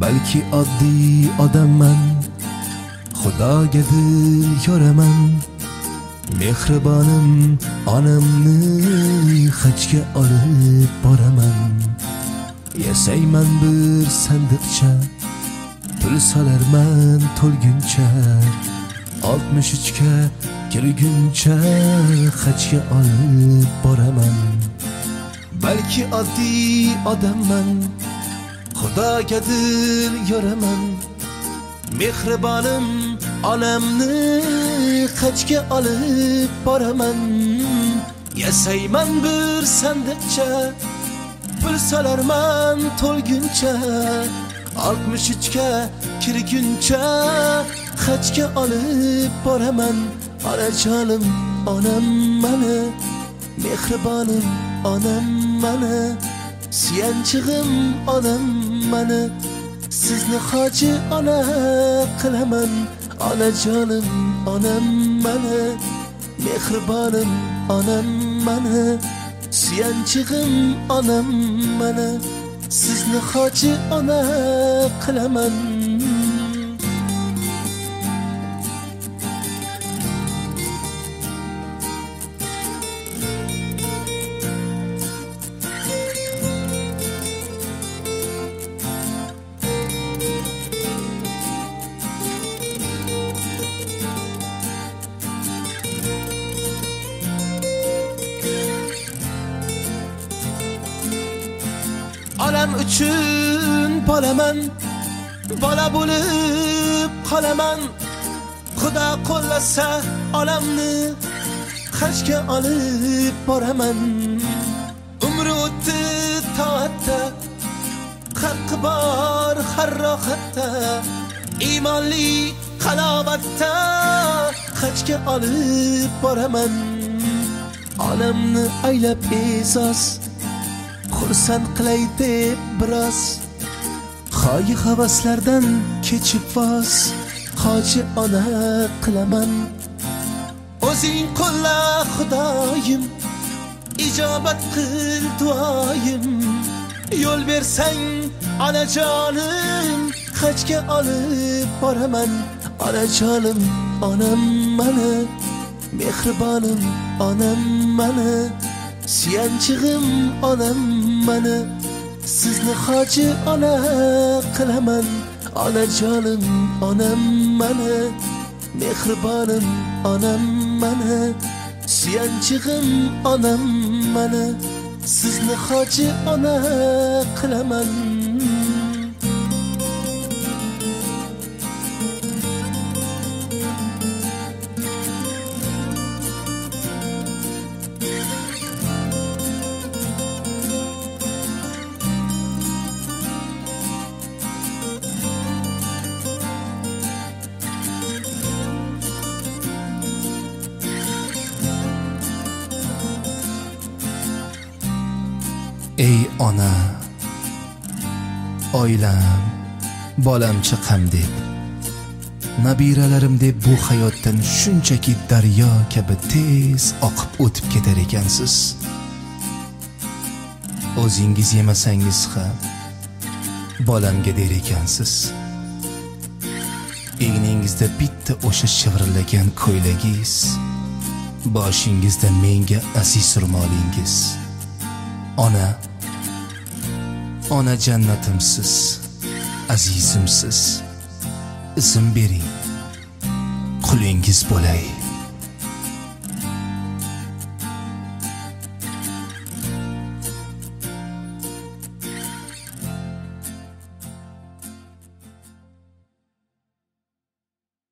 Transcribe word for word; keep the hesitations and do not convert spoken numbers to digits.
balki oddiy odamman, Xudoga dil yoraman. Mehribonim onamni hajga olib boraman. Yasayman bir sandiqcha, pul solarman to'lguncha. oltmish uchga kirguncha hajga olib boraman. Balki oddiy odamman, Xudoga dil yoraman. Mehribonim onamni hajga olib boraman. Yasayman bir sandiqcha, pul solarman to'lguncha. oltmish uchga kirguncha hajga olib boraman. Onajonim onam mani, mehribonim onam mani, suyanchig'im onam mani. Sizni hoji ona qilaman. Onajonim onam mani, mehribonim onam mani, suyanchig'im onam mani. Sizni hoji ona qilaman. Onam uchun bolaman, bola bo'lib qolaman. Xudo qo'llasa onamni hajga olib boraman. Umri o'tdi toatda, haqqi bor har rohatda. Iymonli halovatda hajga olib boraman. Onamni aylab e'zoz, xursand qilay deb biroz. Xoyi havaslardan kechib voz, hoji ona qilaman. O'zing qo'lla Xudoyim, ijobat qil duoyim. Yo'l bersang onajonim, hajga olib boraman. Onajonim onam mani, mehribonim onam mani, suyanchig'im onam mani. Sizni hoji ona qilaman. Onajonim onam mani, mehribonim onam mani, suyanchig'im onam mani. Sizni hoji ona qilaman. Ey ona, oilam, bolam chiqam deb, nabiralarim deb bu hayotdan shunchaki daryo kabi tez oqib o'tib ketar ekansiz. O'zingiz yemasangiz ham bolamga der ekansiz. Egningizda bitta o'sha shivrillagan ko'ylagingiz, boshingizda menga aziz ro'molingiz. Ona, ona jannatimsiz, azizimsiz. Ism bering, qulingiz bo'lay.